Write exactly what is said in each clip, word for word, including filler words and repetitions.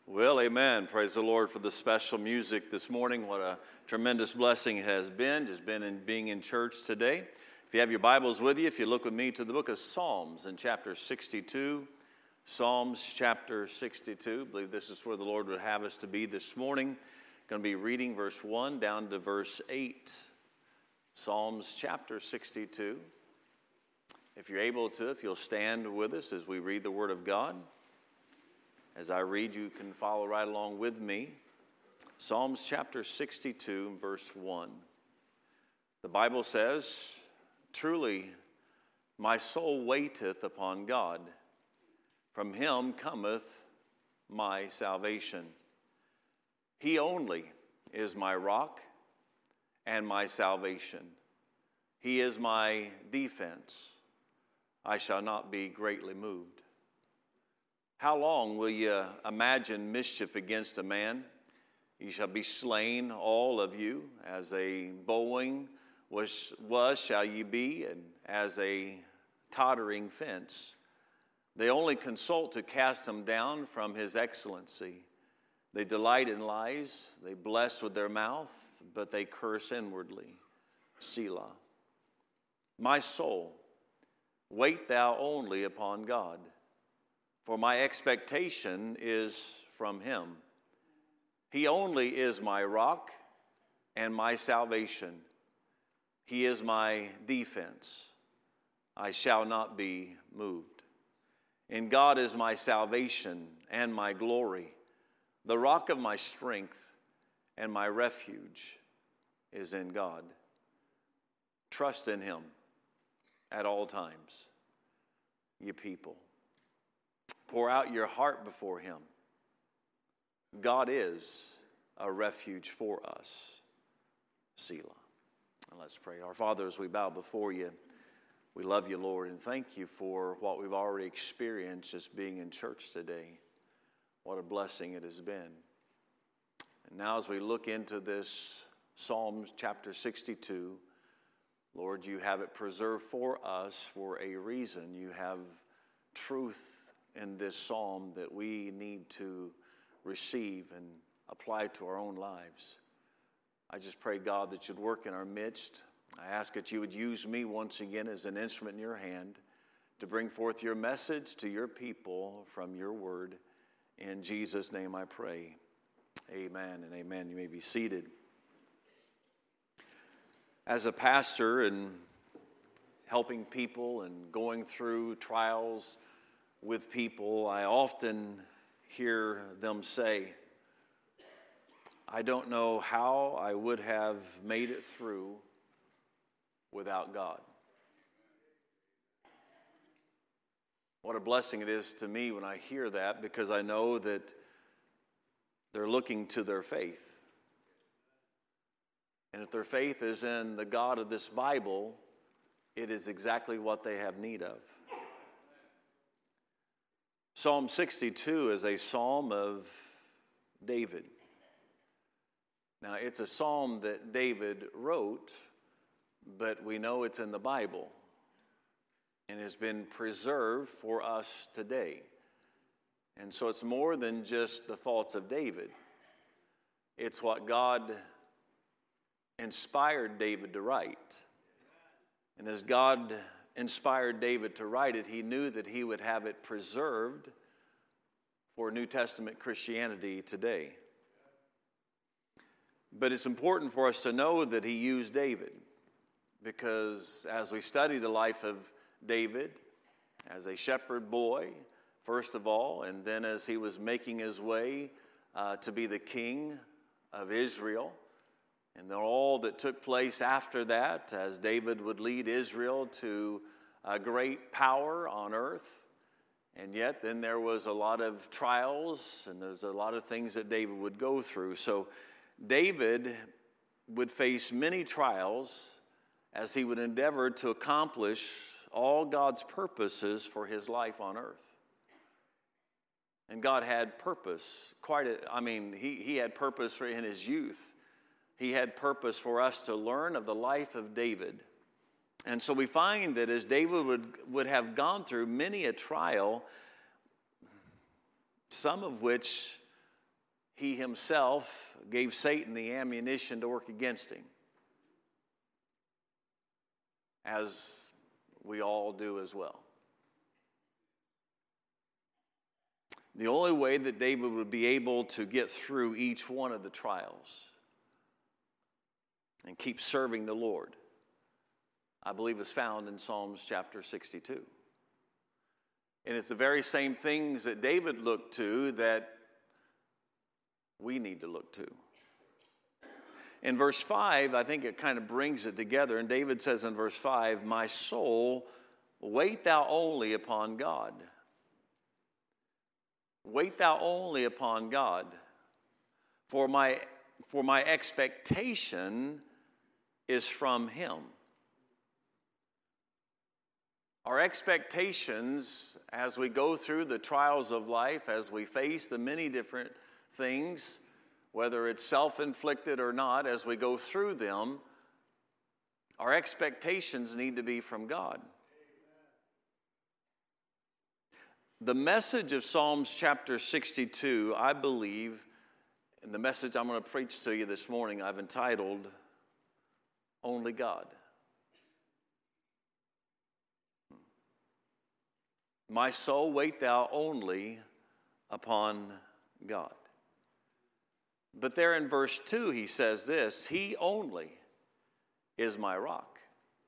Well, amen. Praise the Lord for the special music this morning. What a tremendous blessing it has been, just been in being in church today. If you have your Bibles with you, if you look with me to the book of Psalms in chapter sixty-two, Psalms chapter sixty-two. I believe this is where the Lord would have us to be this morning. Going to be reading verse one down to verse eight. Psalms chapter sixty-two. If you're able to, if you'll stand with us as we read the Word of God. As I read, you can follow right along with me. Psalms chapter sixty-two, verse one. The Bible says, "Truly, my soul waiteth upon God. From him cometh my salvation. He only is my rock and my salvation. He is my defense. I shall not be greatly moved. How long will ye imagine mischief against a man? Ye shall be slain, all of you. As a bowing was, was shall ye be, and as a tottering fence. They only consult to cast him down from his excellency. They delight in lies. They bless with their mouth, but they curse inwardly. Selah. My soul, wait thou only upon God. For my expectation is from him. He only is my rock and my salvation. He is my defense. I shall not be moved. In God is my salvation and my glory. The rock of my strength and my refuge is in God. Trust in him at all times, ye people. Pour out your heart before him. God is a refuge for us. Selah. And let's pray. Our Father, as we bow before you, we love you, Lord, and thank you for what we've already experienced just being in church today. What a blessing it has been. And now as we look into this Psalms chapter sixty-two, Lord, you have it preserved for us for a reason. You have truth in this psalm that we need to receive and apply to our own lives. I just pray, God, that you'd work in our midst. I ask that you would use me once again as an instrument in your hand to bring forth your message to your people from your word. In Jesus' name I pray. Amen and amen. You may be seated. As a pastor and helping people and going through trials with people, I often hear them say, I don't know how I would have made it through without God. What a blessing it is to me when I hear that, because I know that they're looking to their faith. And if their faith is in the God of this Bible, it is exactly what they have need of. Psalm sixty-two is a psalm of David. Now, it's a psalm that David wrote, but we know it's in the Bible and has been preserved for us today. And so it's more than just the thoughts of David. It's what God inspired David to write. And as God inspired David to write it, he knew that he would have it preserved for New Testament Christianity today. But it's important for us to know that he used David, because as we study the life of David as a shepherd boy, first of all, and then as he was making his way uh, to be the king of Israel, and then all that took place after that, as David would lead Israel to a great power on earth. And yet then there was a lot of trials, and there's a lot of things that David would go through. So David would face many trials as he would endeavor to accomplish all God's purposes for his life on earth. And God had purpose, quite a, I mean, he, he had purpose for in his youth. He had purpose for us to learn of the life of David. And so we find that as David would, would have gone through many a trial, some of which he himself gave Satan the ammunition to work against him, as we all do as well. The only way that David would be able to get through each one of the trials and keep serving the Lord, I believe, is found in Psalms chapter sixty-two. And it's the very same things that David looked to that we need to look to. In verse five, I think it kind of brings it together. And David says in verse five, "My soul, wait thou only upon God." Wait thou only upon God, for my, for my expectation is from him. Our expectations as we go through the trials of life, as we face the many different things, whether it's self-inflicted or not, as we go through them, our expectations need to be from God. The message of Psalms chapter sixty-two, I believe, and the message I'm going to preach to you this morning, I've entitled, Only God. My soul, wait thou only upon God. But there in verse two, he says this, "He only is my rock,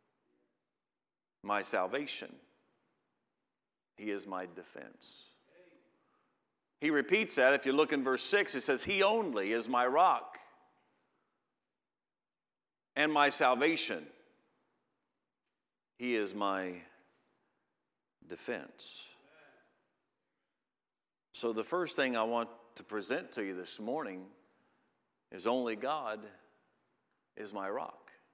my salvation. He is my defense." He repeats that. If you look in verse six, it says, "He only is my rock and my salvation. He is my defense." So the first thing I want to present to you this morning is only God is my rock.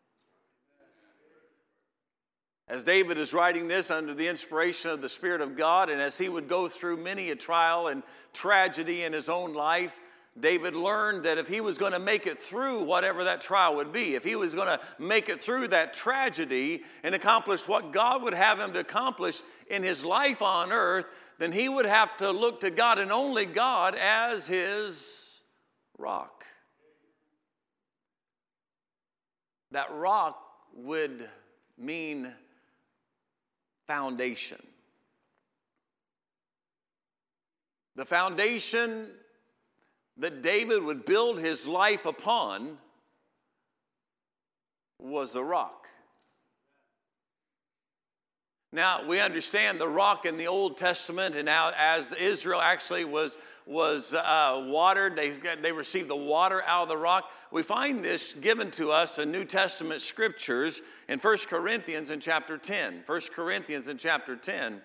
As David is writing this under the inspiration of the Spirit of God, and as he would go through many a trial and tragedy in his own life, David learned that if he was going to make it through whatever that trial would be, if he was going to make it through that tragedy and accomplish what God would have him to accomplish in his life on earth, then he would have to look to God and only God as his rock. That rock would mean foundation. The foundation that David would build his life upon was the rock. Now, we understand the rock in the Old Testament, and now as Israel actually was, was uh, watered, they, they received the water out of the rock. We find this given to us in New Testament scriptures in First Corinthians in chapter ten. First Corinthians in chapter ten.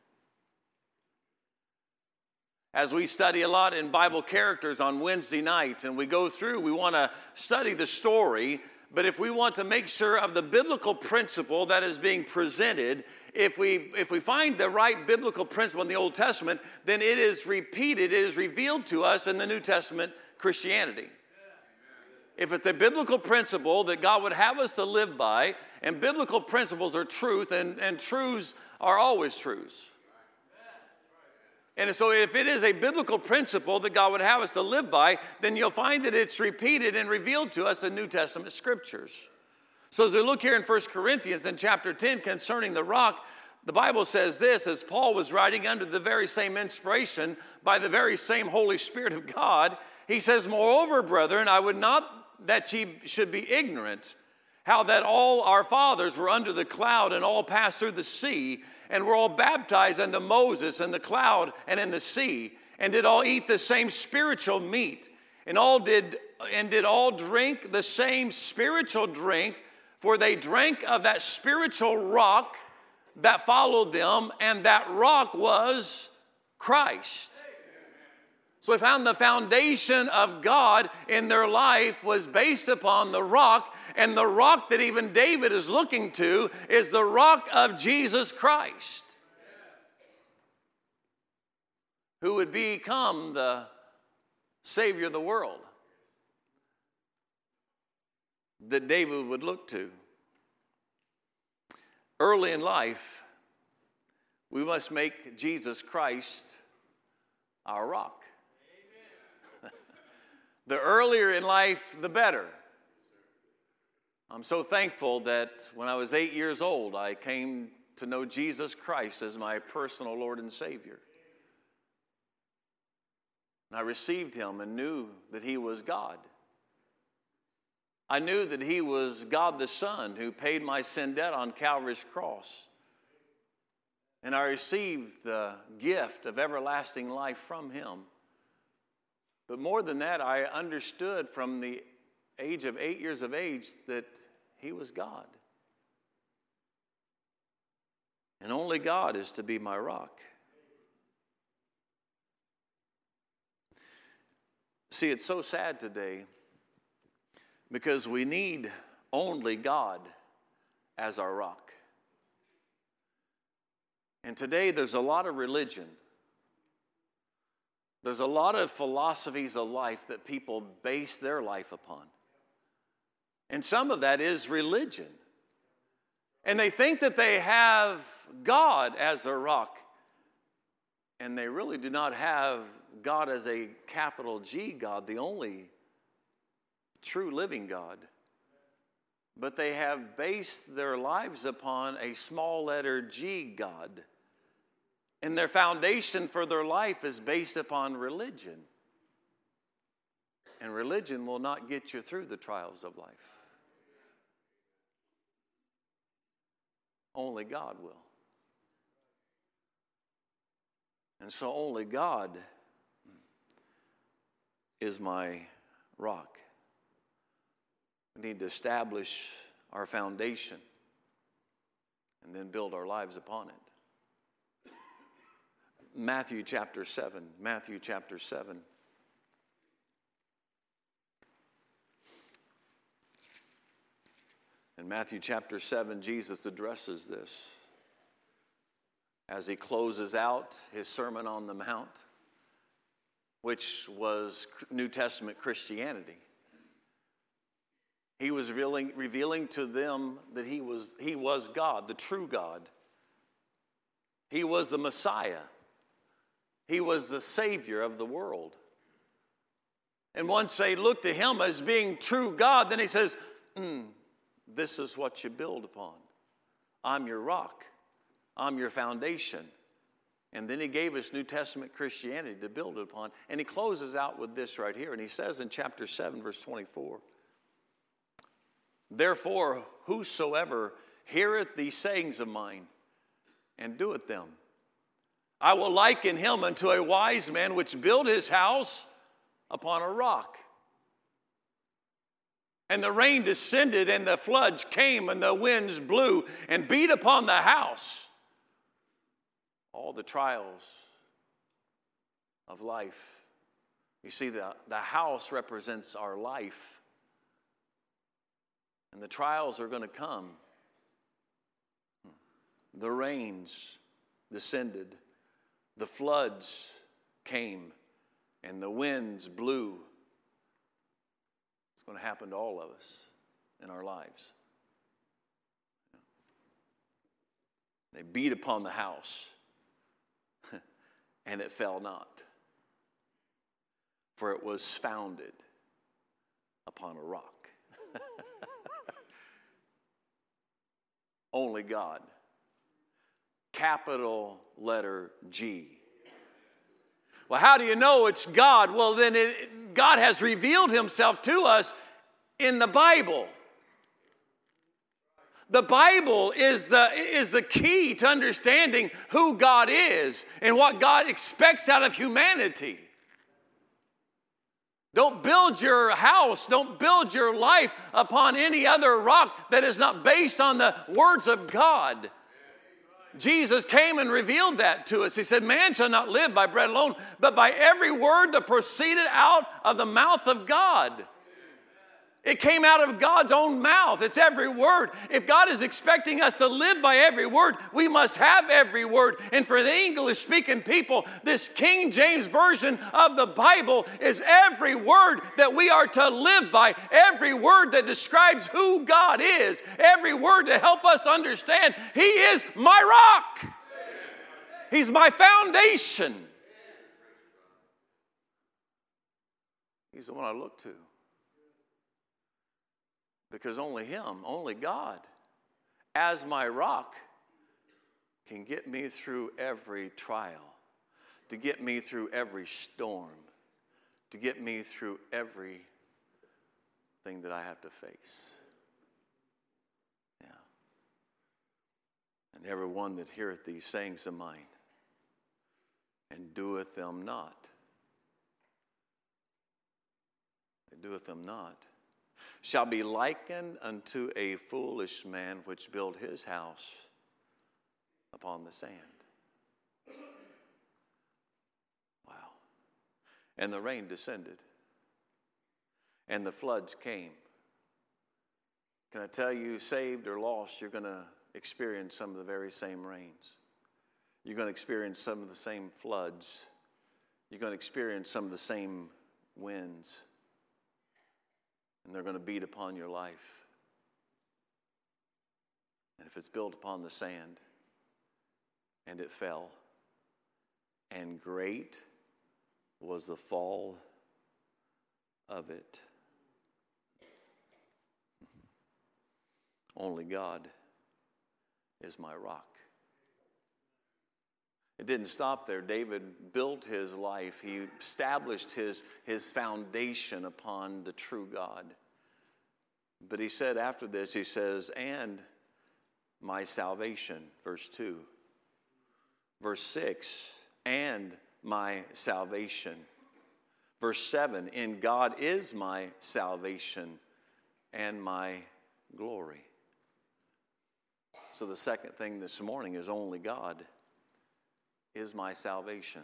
As we study a lot in Bible characters on Wednesday nights, and we go through, we want to study the story, but if we want to make sure of the biblical principle that is being presented, if we if we find the right biblical principle in the Old Testament, then it is repeated, it is revealed to us in the New Testament Christianity. If it's a biblical principle that God would have us to live by, and biblical principles are truth, and, and truths are always truths. And so if it is a biblical principle that God would have us to live by, then you'll find that it's repeated and revealed to us in New Testament scriptures. So as we look here in First Corinthians in chapter ten concerning the rock, the Bible says this, as Paul was writing under the very same inspiration by the very same Holy Spirit of God, he says, "Moreover, brethren, I would not that ye should be ignorant, how that all our fathers were under the cloud and all passed through the sea, and were all baptized unto Moses in the cloud and in the sea, and did all eat the same spiritual meat, and all did and did all drink the same spiritual drink, for they drank of that spiritual rock that followed them, and that rock was Christ." So we found the foundation of God in their life was based upon the rock, and the rock that even David is looking to is the rock of Jesus Christ, who would become the Savior of the world that David would look to. Early in life, we must make Jesus Christ our rock. The earlier in life, the better. I'm so thankful that when I was eight years old, I came to know Jesus Christ as my personal Lord and Savior. And I received him and knew that he was God. I knew that he was God the Son who paid my sin debt on Calvary's cross. And I received the gift of everlasting life from him. But more than that, I understood from the age of eight years of age that he was God. And only God is to be my rock. See, it's so sad today because we need only God as our rock. And today there's a lot of religion. There's a lot of philosophies of life that people base their life upon. And some of that is religion. And they think that they have God as their rock. And they really do not have God as a capital G God, the only true living God. But they have based their lives upon a small letter G God. And their foundation for their life is based upon religion. And religion will not get you through the trials of life. Only God will. And so only God is my rock. We need to establish our foundation and then build our lives upon it. Matthew chapter seven. Matthew chapter seven. In Matthew chapter seven, Jesus addresses this as he closes out his Sermon on the Mount, which was New Testament Christianity. He was revealing, revealing to them that he was, he was God, the true God. He was the Messiah. He was the Savior of the world. And once they look to him as being true God, then he says, mm, this is what you build upon. I'm your rock. I'm your foundation. And then he gave us New Testament Christianity to build it upon. And he closes out with this right here. And he says in chapter seven, verse twenty-four, therefore, whosoever heareth these sayings of mine and doeth them, I will liken him unto a wise man which built his house upon a rock. And the rain descended, and the floods came, and the winds blew and beat upon the house. All the trials of life. You see, the, the house represents our life. And the trials are going to come. The rains descended. The floods came. And the winds blew. It's going to happen to all of us in our lives. They beat upon the house. And it fell not. For it was founded upon a rock. Only God. Capital letter G. Well, how do you know it's God? Well, then it, God has revealed himself to us in the Bible. The Bible is the, is the key to understanding who God is and what God expects out of humanity. Don't build your house, don't build your life upon any other rock that is not based on the words of God. Jesus came and revealed that to us. He said, man shall not live by bread alone, but by every word that proceeded out of the mouth of God. It came out of God's own mouth. It's every word. If God is expecting us to live by every word, we must have every word. And for the English-speaking people, this King James Version of the Bible is every word that we are to live by, every word that describes who God is, every word to help us understand He is my rock. He's my foundation. He's the one I look to. Because only Him, only God, as my rock, can get me through every trial, to get me through every storm, to get me through everything that I have to face. Yeah. And every one that heareth these sayings of mine and doeth them not, and doeth them not, shall be likened unto a foolish man which built his house upon the sand. Wow. And the rain descended, and the floods came. Can I tell you, saved or lost, you're going to experience some of the very same rains. You're going to experience some of the same floods. You're going to experience some of the same winds. And they're going to beat upon your life. And if it's built upon the sand, and it fell, and great was the fall of it. Only God is my rock. It didn't stop there. David built his life. He established his, his foundation upon the true God. But he said after this, he says, and my salvation, verse two. Verse six, and my salvation. Verse seven, in God is my salvation and my glory. So the second thing this morning is only God is my salvation.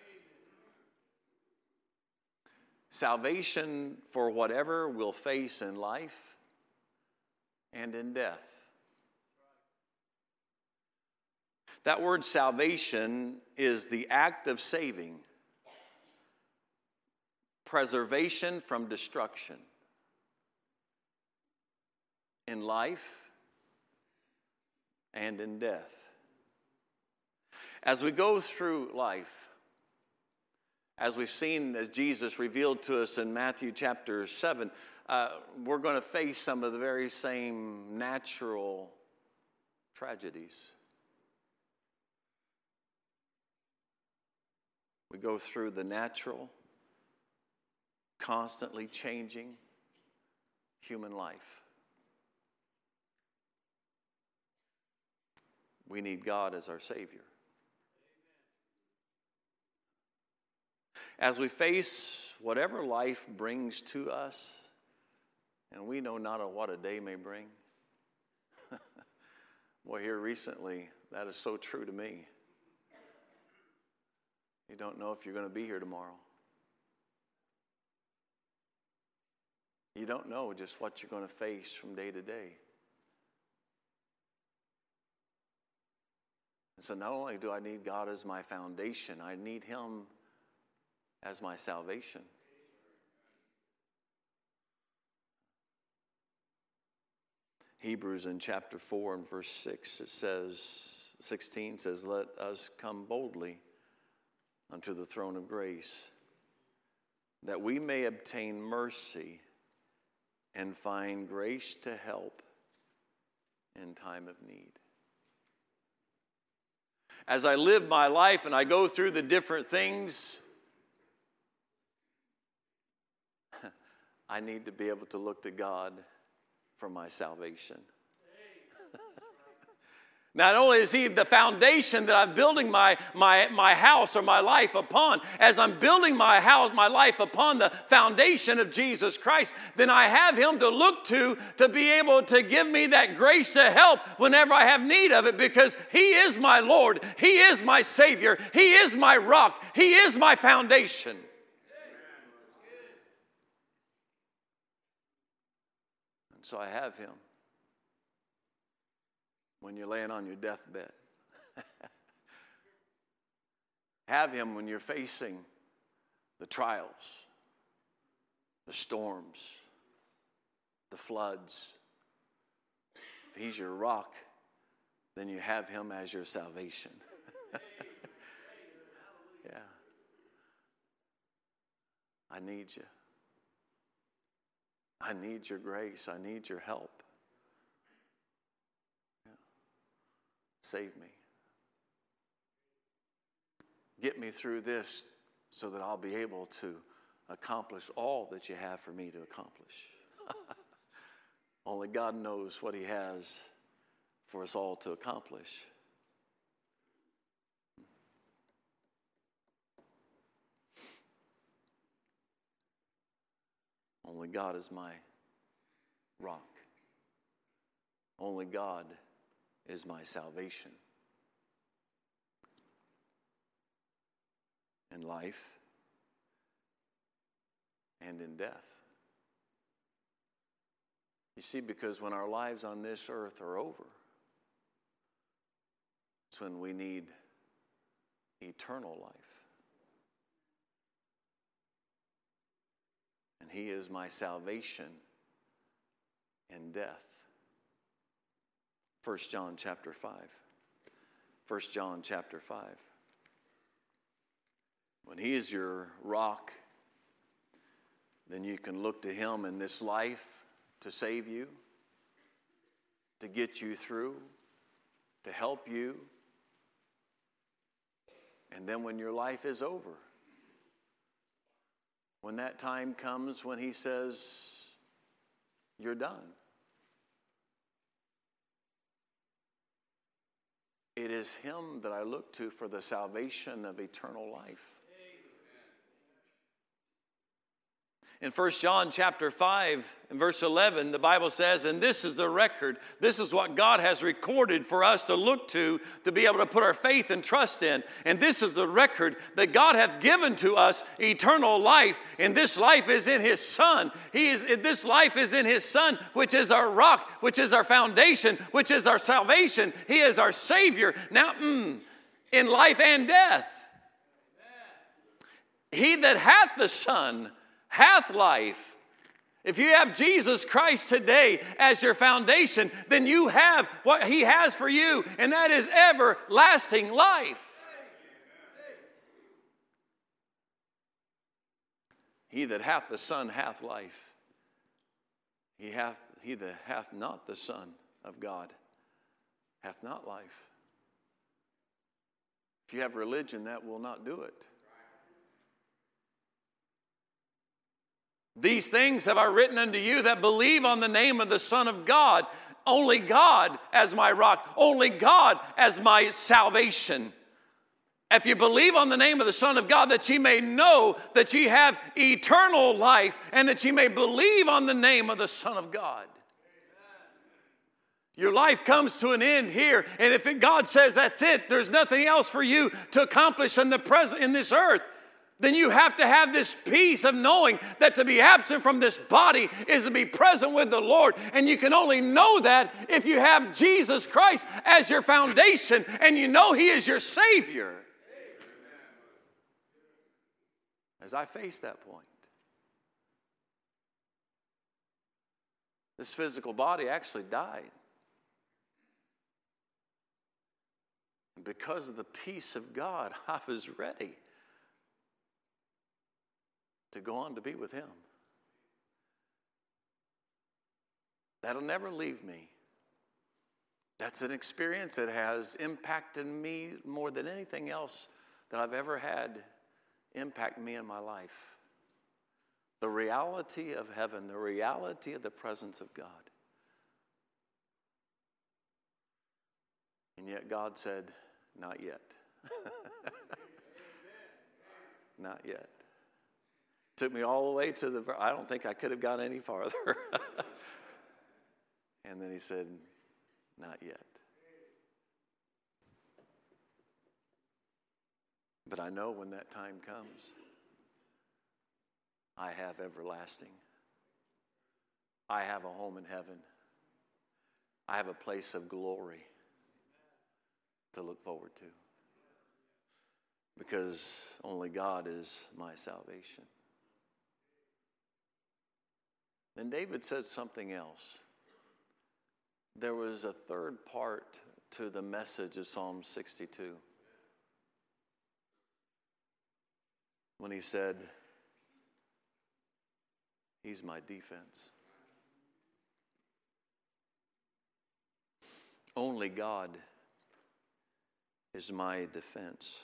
Salvation for whatever we'll face in life and in death. That word salvation is the act of saving, preservation from destruction in life and in death. As we go through life, as we've seen, as Jesus revealed to us in Matthew chapter seven, uh, we're going to face some of the very same natural tragedies. We go through the natural, constantly changing human life. We need God as our Savior. As we face whatever life brings to us, and we know not of what a day may bring. Boy, here recently, that is so true to me. You don't know if you're going to be here tomorrow. You don't know just what you're going to face from day to day. And so not only do I need God as my foundation, I need Him as my salvation. Hebrews in chapter four and verse six, it says, sixteen says, let us come boldly unto the throne of grace, that we may obtain mercy and find grace to help in time of need. As I live my life and I go through the different things, I need to be able to look to God for my salvation. Not only is He the foundation that I'm building my, my, my house or my life upon, as I'm building my house, my life upon the foundation of Jesus Christ, then I have Him to look to to be able to give me that grace to help whenever I have need of it, because He is my Lord, He is my Savior, He is my rock, He is my foundation. And so I have Him. When you're laying on your deathbed. Have Him when you're facing the trials, the storms, the floods. If He's your rock, then you have Him as your salvation. Yeah. I need you. I need your grace. I need your help. Yeah. Save me. Get me through this so that I'll be able to accomplish all that you have for me to accomplish. Only God knows what he has for us all to accomplish. Only God is my rock. Only God is my salvation. In life and in death. You see, because when our lives on this earth are over, it's when we need eternal life. And he is my salvation in death. First John chapter five. First John chapter five. When he is your rock, then you can look to him in this life to save you, to get you through, to help you. And then when your life is over, when that time comes when he says, you're done, it is him that I look to for the salvation of eternal life. In First John chapter five, in verse eleven, the Bible says, and this is the record, this is what God has recorded for us to look to, to be able to put our faith and trust in. And this is the record that God hath given to us eternal life, and this life is in his Son. He is, this life is in his Son, which is our rock, which is our foundation, which is our salvation. He is our Savior. Now, mm, in life and death. He that hath the Son hath life. If you have Jesus Christ today as your foundation, then you have what he has for you, and that is everlasting life. He that hath the Son hath life. He hath he that hath not the Son of God hath not life. If you have religion, that will not do it. These things have I written unto you that believe on the name of the Son of God. Only God as my rock. Only God as my salvation. If you believe on the name of the Son of God, that ye may know that ye have eternal life, and that ye may believe on the name of the Son of God. Your life comes to an end here, and if it, God says that's it, there's nothing else for you to accomplish in the present in this earth, then you have to have this peace of knowing that to be absent from this body is to be present with the Lord. And you can only know that if you have Jesus Christ as your foundation and you know he is your Savior. As I face that point, this physical body actually died. And because of the peace of God, I was ready to go on to be with him. That'll never leave me. That's an experience that has impacted me more than anything else that I've ever had impact me in my life. The reality of heaven, the reality of the presence of God. And yet God said, not yet. Not yet. Took me all the way to the, I don't think I could have gone any farther. And then he said, not yet. But I know when that time comes, I have everlasting. I have a home in heaven. I have a place of glory to look forward to. Because only God is my salvation. Then David said something else. There was a third part to the message of Psalm sixty-two. When he said, he's my defense. Only God is my defense.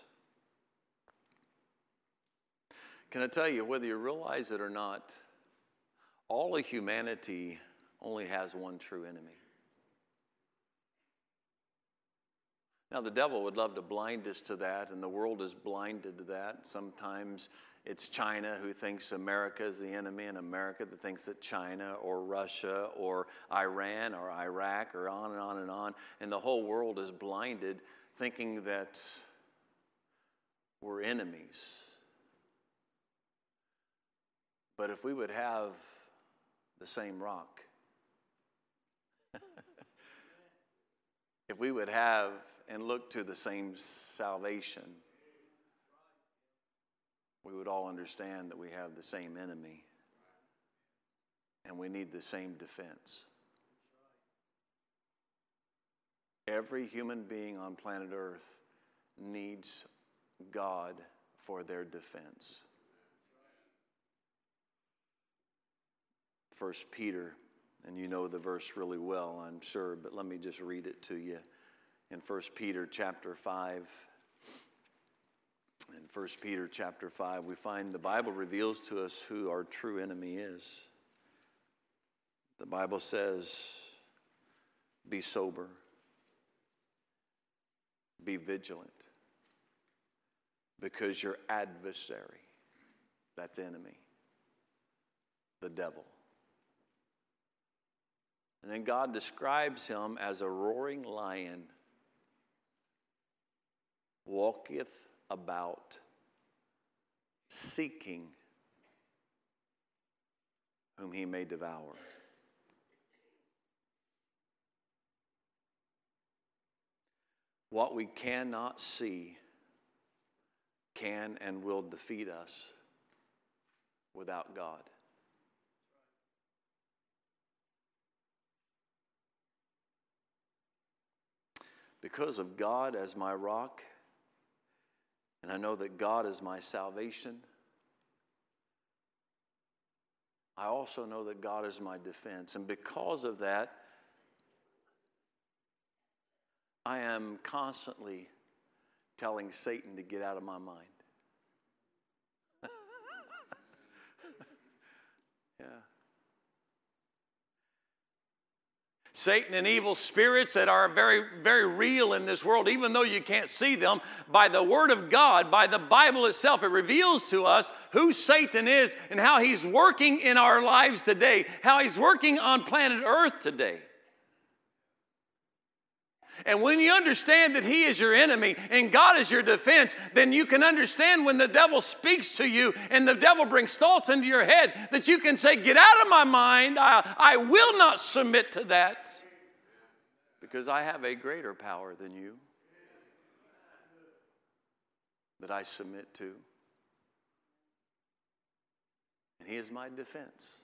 Can I tell you, whether you realize it or not, all of humanity only has one true enemy. Now, the devil would love to blind us to that, and the world is blinded to that. Sometimes it's China who thinks America is the enemy, and America that thinks that China or Russia or Iran or Iraq or on and on and on. And the whole world is blinded, thinking that we're enemies. But if we would have the same rock, if we would have and look to the same salvation, we would all understand that we have the same enemy and we need the same defense. Every human being on planet Earth needs God for their defense. First Peter, and you know the verse really well, I'm sure, but let me just read it to you. In First Peter chapter five, in First Peter chapter five, we find the Bible reveals to us who our true enemy is. The Bible says, be sober, be vigilant, because your adversary, that's enemy, the devil. And then God describes him as a roaring lion, walketh about, seeking whom he may devour. What we cannot see can and will defeat us without God. Because of God as my rock, and I know that God is my salvation, I also know that God is my defense. And because of that, I am constantly telling Satan to get out of my mind. Yeah. Satan and evil spirits that are very, very real in this world, even though you can't see them, by the Word of God, by the Bible itself, it reveals to us who Satan is and how he's working in our lives today, how he's working on planet Earth today. And when you understand that he is your enemy and God is your defense, then you can understand when the devil speaks to you and the devil brings thoughts into your head that you can say, get out of my mind. I, I will not submit to that because I have a greater power than you that I submit to. And he is my defense.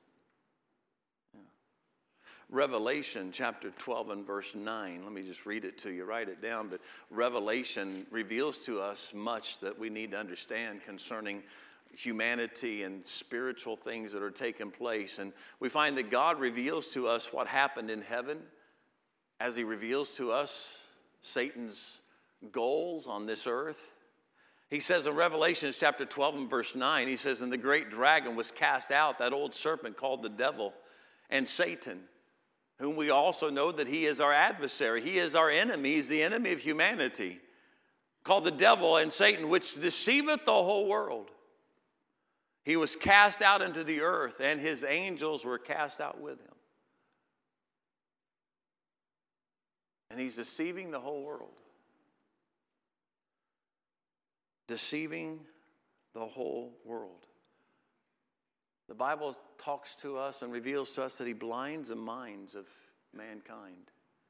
Revelation chapter twelve and verse nine. Let me just read it to you. Write it down. But Revelation reveals to us much that we need to understand concerning humanity and spiritual things that are taking place. And we find that God reveals to us what happened in heaven as he reveals to us Satan's goals on this earth. He says in Revelation chapter twelve and verse nine, he says, and the great dragon was cast out, that old serpent called the devil and Satan, whom we also know that he is our adversary. He is our enemy. He's the enemy of humanity, called the devil and Satan, which deceiveth the whole world. He was cast out into the earth, and his angels were cast out with him. And he's deceiving the whole world. Deceiving the whole world. The Bible talks to us and reveals to us that he blinds the minds of mankind.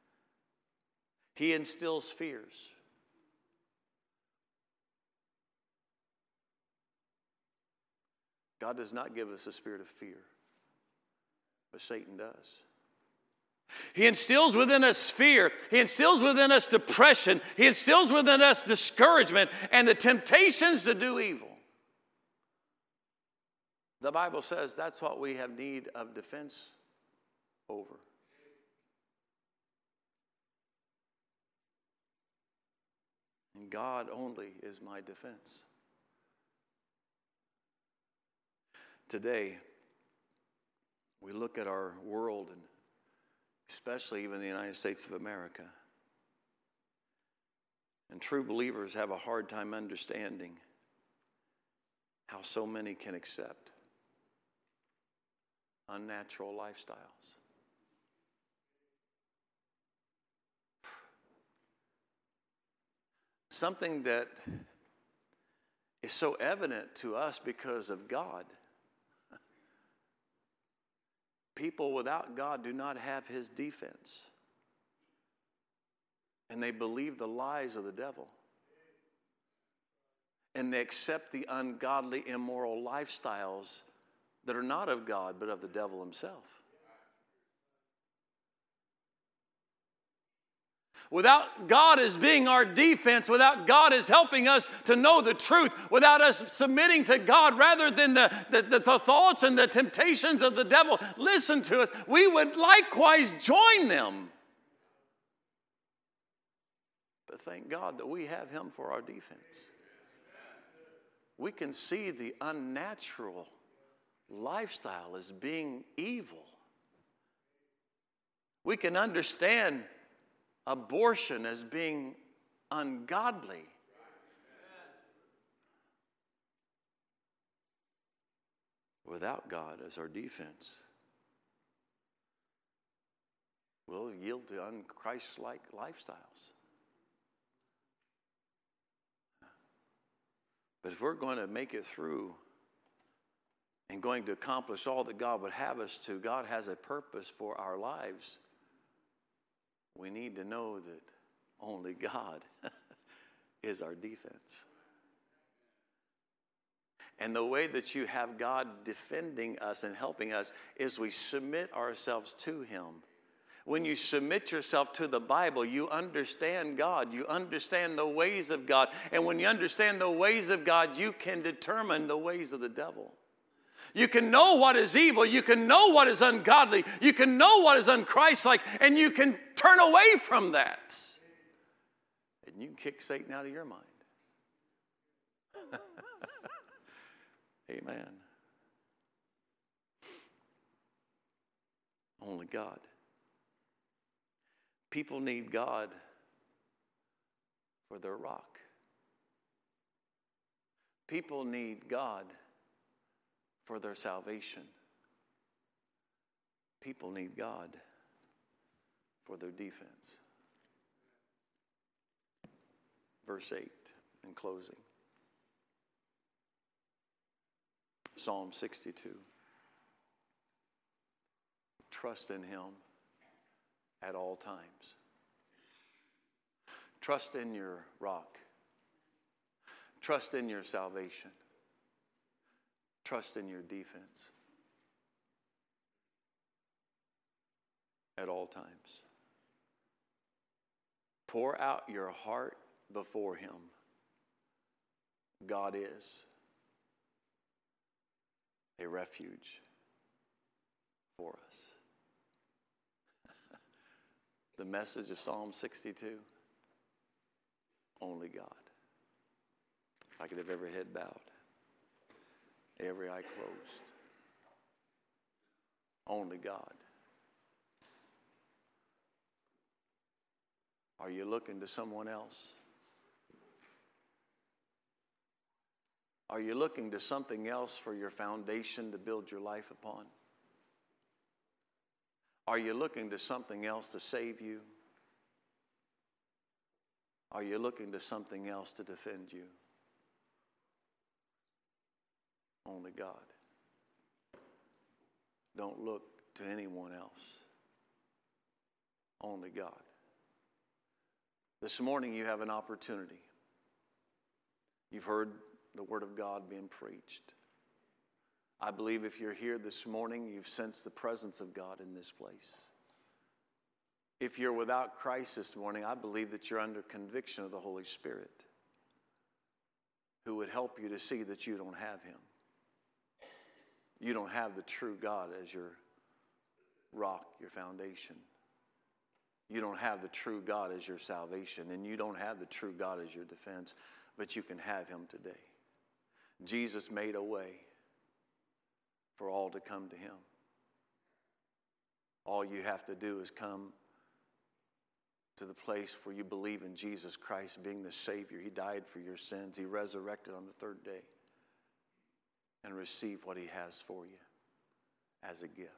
He instills fears. God does not give us a spirit of fear, but Satan does. He instills within us fear. He instills within us depression. He instills within us discouragement and the temptations to do evil. The Bible says that's what we have need of defense over. And God only is my defense. Today, we look at our world, and especially even the United States of America, and true believers have a hard time understanding how so many can accept unnatural lifestyles. Something that is so evident to us because of God. People without God do not have his defense. And they believe the lies of the devil. And they accept the ungodly, immoral lifestyles that are not of God, but of the devil himself. Without God as being our defense, without God as helping us to know the truth, without us submitting to God rather than the, the, the, the thoughts and the temptations of the devil, listen to us, we would likewise join them. But thank God that we have him for our defense. We can see the unnatural lifestyle as being evil. We can understand abortion as being ungodly. Without God as our defense, we'll yield to un-Christ-like lifestyles. But if we're going to make it through and going to accomplish all that God would have us to, God has a purpose for our lives. We need to know that only God is our defense. And the way that you have God defending us and helping us is we submit ourselves to him. When you submit yourself to the Bible, you understand God. You understand the ways of God. And when you understand the ways of God, you can determine the ways of the devil. You can know what is evil. You can know what is ungodly. You can know what is unchristlike. And you can turn away from that. And you can kick Satan out of your mind. Amen. Only God. People need God for their rock. People need God for their salvation. People need God for their defense. Verse eight, in closing. Psalm sixty-two. Trust in him at all times. Trust in your rock. Trust in your salvation. Trust in your defense at all times. Pour out your heart before him. God is a refuge for us. The message of Psalm sixty-two, only God. If I could have every head bowed, every eye closed. Only God. Are you looking to someone else? Are you looking to something else for your foundation to build your life upon? Are you looking to something else to save you? Are you looking to something else to defend you? Only God. Don't look to anyone else. Only God. This morning you have an opportunity. You've heard the Word of God being preached. I believe if you're here this morning, you've sensed the presence of God in this place. If you're without Christ this morning, I believe that you're under conviction of the Holy Spirit, who would help you to see that you don't have him. You don't have the true God as your rock, your foundation. You don't have the true God as your salvation, and you don't have the true God as your defense, but you can have him today. Jesus made a way for all to come to him. All you have to do is come to the place where you believe in Jesus Christ being the Savior. He died for your sins. He resurrected on the third day, and receive what he has for you as a gift.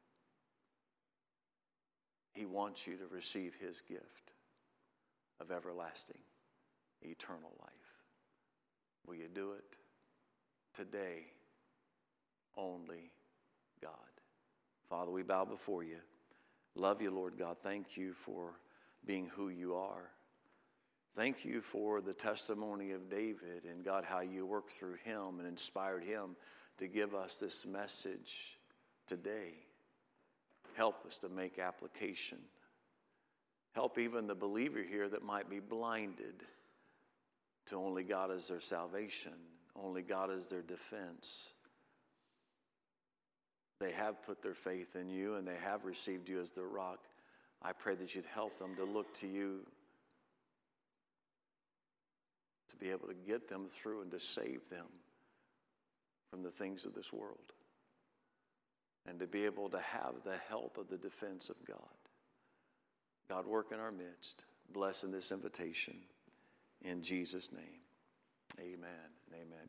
He wants you to receive his gift of everlasting, eternal life. Will you do it? Today, only God. Father, we bow before you. Love you, Lord God. Thank you for being who you are. Thank you for the testimony of David, and God, how you worked through him and inspired him to give us this message today. Help us to make application. Help even the believer here that might be blinded to only God as their salvation, only God as their defense. They have put their faith in you and they have received you as their rock. I pray that you'd help them to look to you to be able to get them through and to save them from the things of this world, and to be able to have the help of the defense of God. God, work in our midst. Bless in this invitation. In Jesus' name, amen and amen.